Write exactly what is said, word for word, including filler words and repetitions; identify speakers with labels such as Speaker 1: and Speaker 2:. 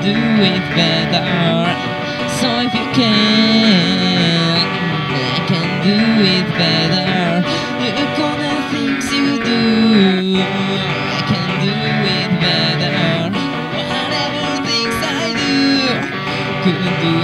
Speaker 1: do it better. So if you can, I can do it better. You gonna things you do, I can do it better. Whatever things I do, could do